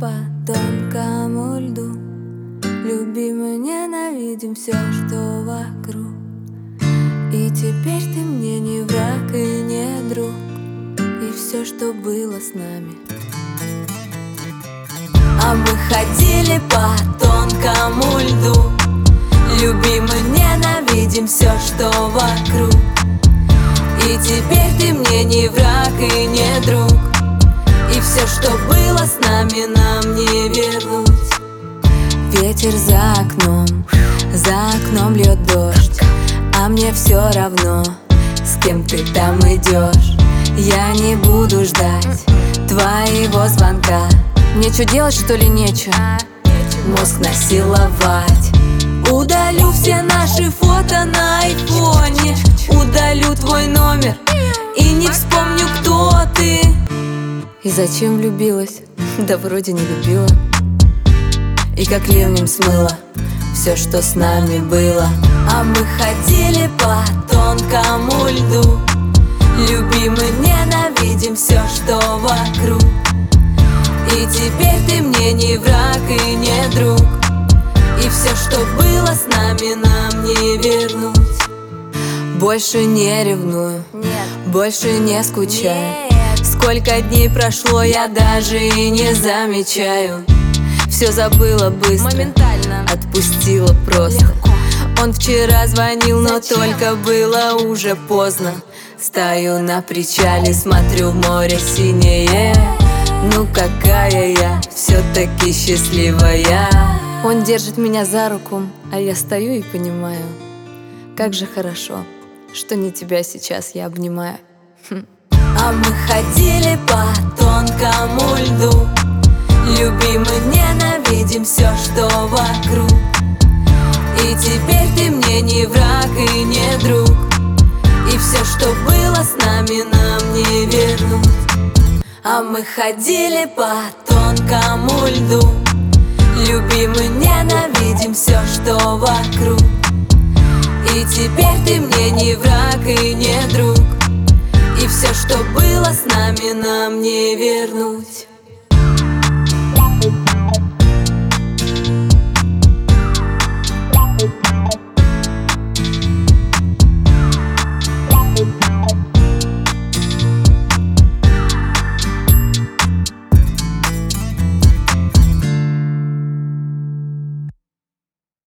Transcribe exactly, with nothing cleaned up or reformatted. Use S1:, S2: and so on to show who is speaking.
S1: по тонкому льду. Любим и ненавидим все, что вокруг. И теперь ты мне не враг и не друг. И все, что было с нами. А мы ходили по тонкому льду. Любим и ненавидим все, что вокруг. И теперь ты мне не враг и не друг. И все, что было с нами, нам не вернуть. Ветер за окном, за окном льет дождь. А мне все равно, с кем ты там идешь. Я не буду ждать твоего звонка. Мне что делать, что ли, нечего? Мозг насиловать. Удалю все наши фото на айфоне. Удалю твой номер и не вспомню, кто ты. И зачем влюбилась? Да вроде не любила. И как ливнем смыло все, что с нами было. А мы ходили по тонкому льду. Любим и ненавидим все, что вокруг. И теперь ты мне не враг и не друг. И все, что было с нами, нам не вернуть. Больше не ревную, нет. Больше не скучаю, нет. Сколько дней прошло, я даже и не замечаю. Все забыла быстро, моментально отпустила просто. Легко. Он вчера звонил, но зачем? Только было уже поздно. Стою на причале, смотрю в море синее. Ну какая я все-таки счастливая. Он держит меня за руку, а я стою и понимаю, как же хорошо, что не тебя сейчас я обнимаю. Хм. А мы ходили по тонкому льду. Любим и ненавидим все, что вокруг. И теперь ты мне не враг и не друг. И все, что было с нами, нам не вернуть. А мы ходили по тонкому льду. Любим и ненавидим все, что вокруг. И теперь ты мне не враг и не друг. И все, что было с нами, нам не вернуть.